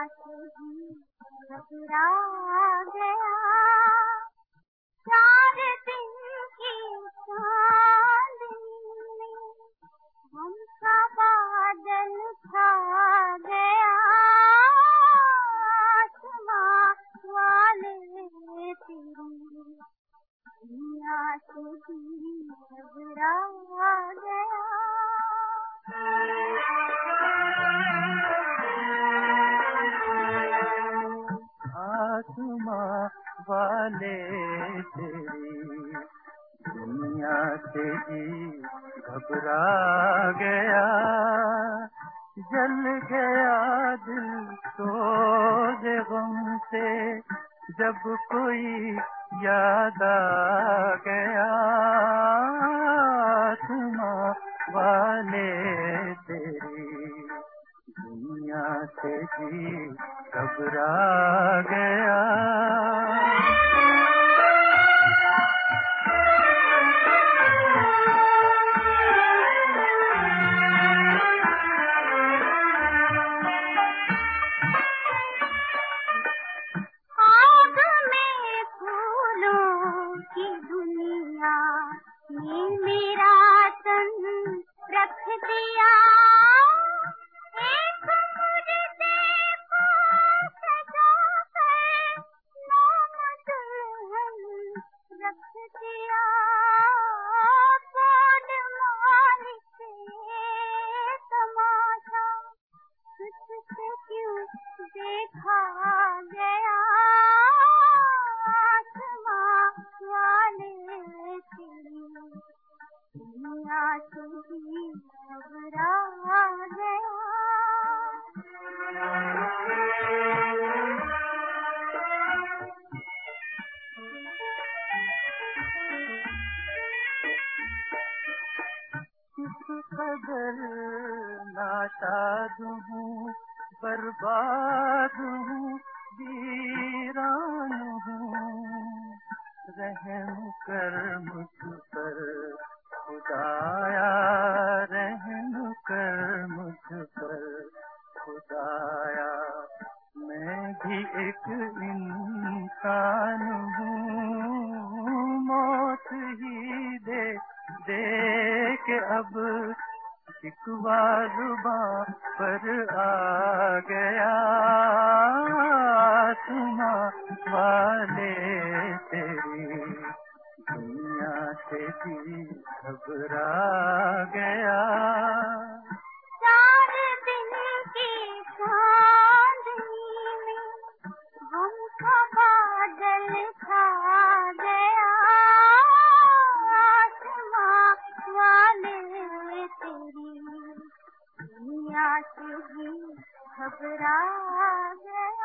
से भी घबरा गया। 4 दिन की चांदनी में हमसा बादल छा गया। आसमां वाले तेरी दुनिया से भी घबरा गया। आसमां वाले तेरी दुनिया से भी घबरा गया। जल गया दिल सोज़े गम से जब कोई याद आ गया। आसमां वाले तेरी दुनिया से भी घबरा गया। आग में फूलों की दुनिया ने मेरा तन रख दिया। एक मुर्दे को सजा कर नाम दुल्हन रख दिया। कौन मालिक ये तमाशा तुझसे क्यों देखा गया। आसमां वाले तेरी दुनिया से भी घबरा गया। किस कदर नाशाद हूँ, बर्बाद हूँ, वीरान हूँ। रहम कर मुझ पर खुदाया, रहम कर मुझ पर खुदाया। मैं भी एक इंसान हूँ, मौत ही दे के अब शिकवा जुबां पर आ गया। आसमां वाले तेरी दुनिया से भी घबरा गया। 4 दिन की चांदनी में हमसा बादल छा गया। आसमां वाले तेरी दुनिया से भी घबरा गया।